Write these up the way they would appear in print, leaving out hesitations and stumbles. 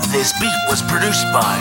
This beat was produced by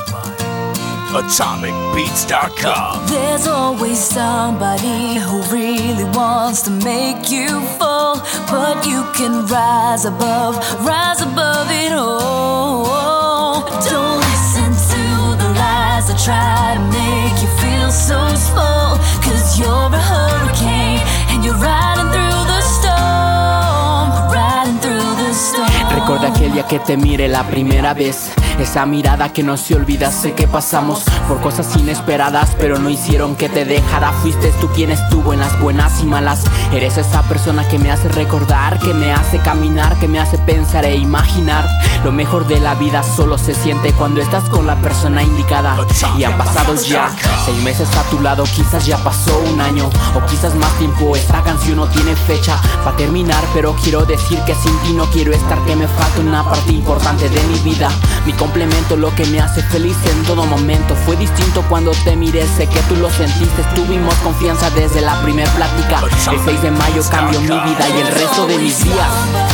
AtomicBeats.com. There's always somebody who really wants to make you fall, but you can rise above it all. Don't listen to the lies that try to make you feel so small, 'cause you're a hurricane and you're riding through the storm, riding through the storm. Recuerda aquel día que te miré la primera vez, esa mirada que no se olvida. Sé que pasamos por cosas inesperadas, pero no hicieron que te dejara. Fuiste tú quien estuvo en las buenas y malas. Eres esa persona que me hace recordar, que me hace caminar, que me hace pensar e imaginar. Lo mejor de la vida solo se siente cuando estás con la persona indicada. Y han pasado ya 6 meses a tu lado, quizás ya pasó un año o quizás más tiempo. Esta canción no tiene fecha para terminar, pero quiero decir que sin ti no quiero estar, que me falta una parte importante de mi vida. Mi complemento, lo que me hace feliz en todo momento. Fue distinto cuando te miré, sé que tú lo sentiste. Tuvimos confianza desde la primer plática. El 6 de mayo cambió mi vida y el resto de mis días.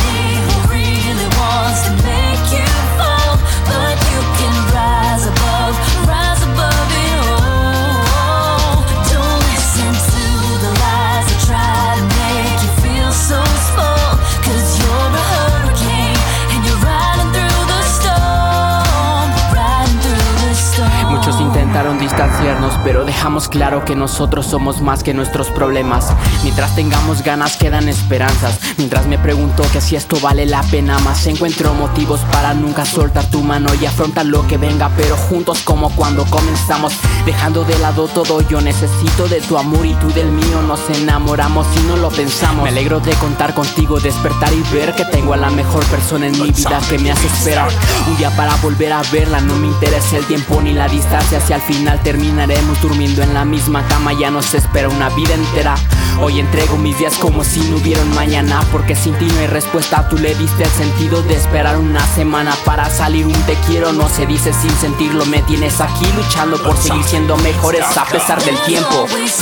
Intentaron distanciarnos, pero dejamos claro que nosotros somos más que nuestros problemas. Mientras tengamos ganas quedan esperanzas. Mientras me pregunto que si esto vale la pena más, encuentro motivos para nunca soltar tu mano y afrontar lo que venga, pero juntos como cuando comenzamos. Dejando de lado todo, yo necesito de tu amor y tú del mío. Nos enamoramos y no lo pensamos. Me alegro de contar contigo, despertar y ver que tengo a la mejor persona en mi vida que me hace esperar un día para volver a verla. No me interesa el tiempo ni la distancia, si al final terminaremos durmiendo en la misma cama, ya nos espera una vida entera. Hoy entrego mis días como si no hubiera un mañana, porque sin ti no hay respuesta. Tú le diste el sentido de esperar una semana para salir. Un te quiero no se dice sin sentirlo. Me tienes aquí luchando por seguir siendo mejores a pesar del tiempo.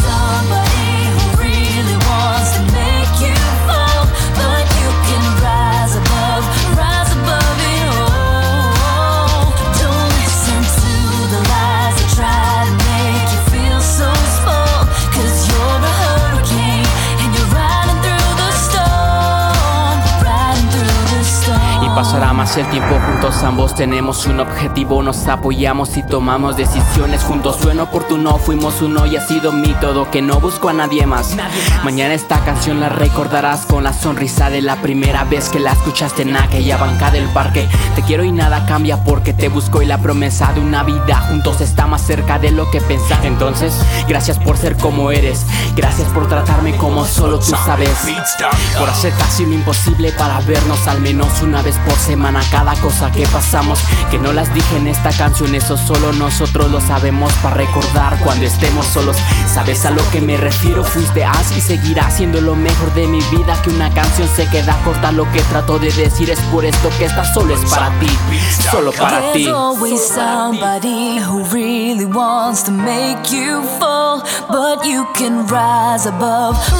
Pasará más el tiempo juntos, ambos tenemos un objetivo. Nos apoyamos y tomamos decisiones juntos. Suena oportuno, fuimos uno y ha sido mi todo, que no busco a nadie más. Mañana esta canción la recordarás con la sonrisa de la primera vez que la escuchaste en aquella banca del parque. Te quiero y nada cambia porque te busco, y la promesa de una vida juntos está más cerca de lo que pensás. Entonces, gracias por ser como eres, gracias por tratarme como solo tú sabes, por hacer casi lo imposible para vernos al menos una vez por semana. Cada cosa que pasamos, que no las dije en esta canción, eso solo nosotros lo sabemos, para recordar cuando estemos solos. ¿Sabes a lo que me refiero? Fuiste, has y seguirás siendo lo mejor de mi vida. Que una canción se queda corta, lo que trato de decir es por esto que esta solo es para ti, solo para ti. There's always somebody who really wants to make you fall, but you can rise above it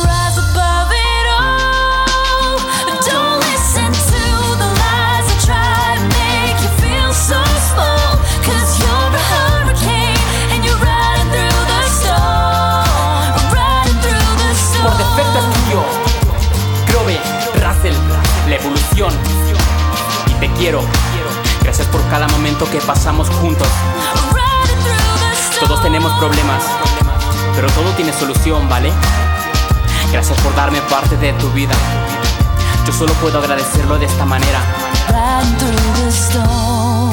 all. Don't listen to the lies that try to make you feel so small, 'cause you're a hurricane and you're riding through the storm, riding through the storm. Por defecto es tuyo, Grove, Russell, la evolución. Y te quiero, gracias por cada momento que pasamos juntos. Todos tenemos problemas, pero todo tiene solución, ¿vale? Gracias por darme parte de tu vida. Yo solo puedo agradecerlo de esta manera. Riding through the storm.